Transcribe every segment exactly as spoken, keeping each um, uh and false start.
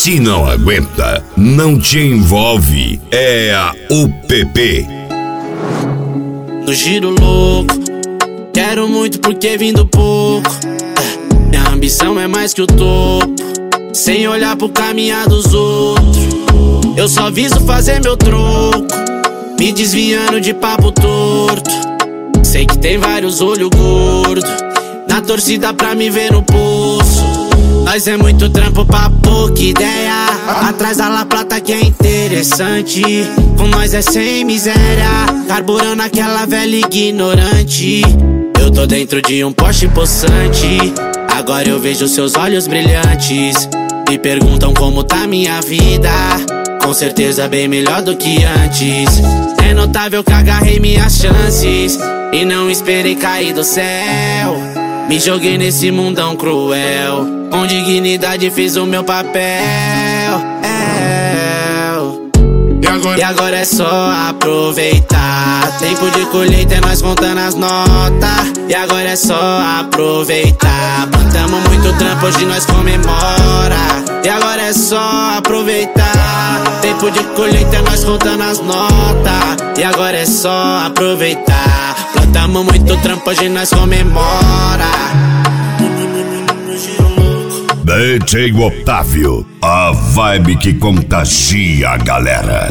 Se não aguenta, não te envolve. É a U P P. No giro louco, quero muito porque vim do pouco. Minha ambição é mais que o topo, sem olhar pro caminhar dos outros. Eu só viso fazer meu troco, me desviando de papo torto. Sei que tem vários olhos gordos na torcida pra me ver no poço. Nós é muito trampo pra pouca ideia, atrás da La Plata que é interessante. Com nós é sem miséria, carburando aquela velha ignorante. Eu tô dentro de um Porsche possante, agora eu vejo seus olhos brilhantes. Me perguntam como tá minha vida, com certeza bem melhor do que antes. É notável que agarrei minhas chances e não esperei cair do céu. Me joguei nesse mundão cruel, com dignidade fiz o meu papel. É. E, agora? e agora é só aproveitar. Tempo de colheita é nós contando as notas. E agora é só aproveitar. Plantamos muito trampo, hoje nós comemora. E agora é só aproveitar. Tempo de colheita é nós contando as notas. E agora é só aproveitar. Plantamos muito trampo, hoje nós comemora. D J Otávio, a vibe que contagia a galera.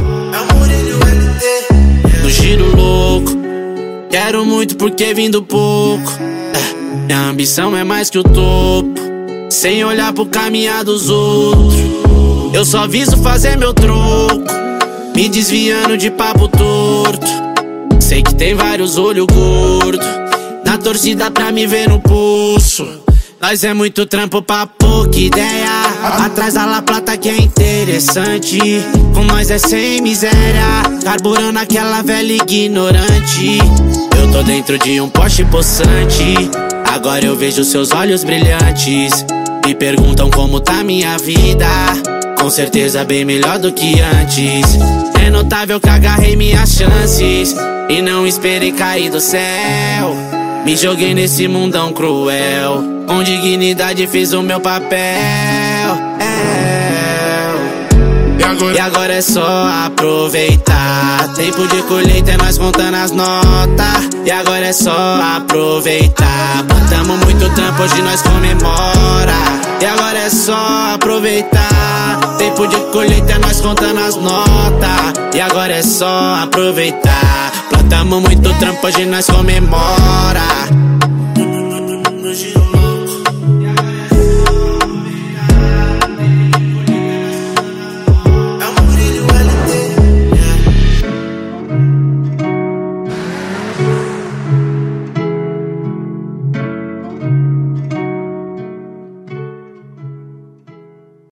No giro louco, quero muito porque vim do pouco. Minha ambição é mais que o topo, sem olhar pro caminhar dos outros. Eu só viso fazer meu troco, me desviando de papo torto. Sei que tem vários olhos gordos na torcida pra me ver no pulso. Nós é muito trampo pra pouca ideia, atrás da La Plata que é interessante. Com nós é sem miséria, carburando aquela velha ignorante. Eu tô dentro de um Porsche possante, agora eu vejo seus olhos brilhantes. Me perguntam como tá minha vida, com certeza bem melhor do que antes. É notável que agarrei minhas chances e não esperei cair do céu. Me joguei nesse mundão cruel, com dignidade fiz o meu papel. É. E, agora? e agora é só aproveitar. Tempo de colheita é nós contando as notas. E agora é só aproveitar. Plantamos muito trampo, hoje nós comemora. E agora é só aproveitar. Tempo de colheita é nós contando as notas. E agora é só aproveitar. Plantamos muito trampo, hoje nós comemora.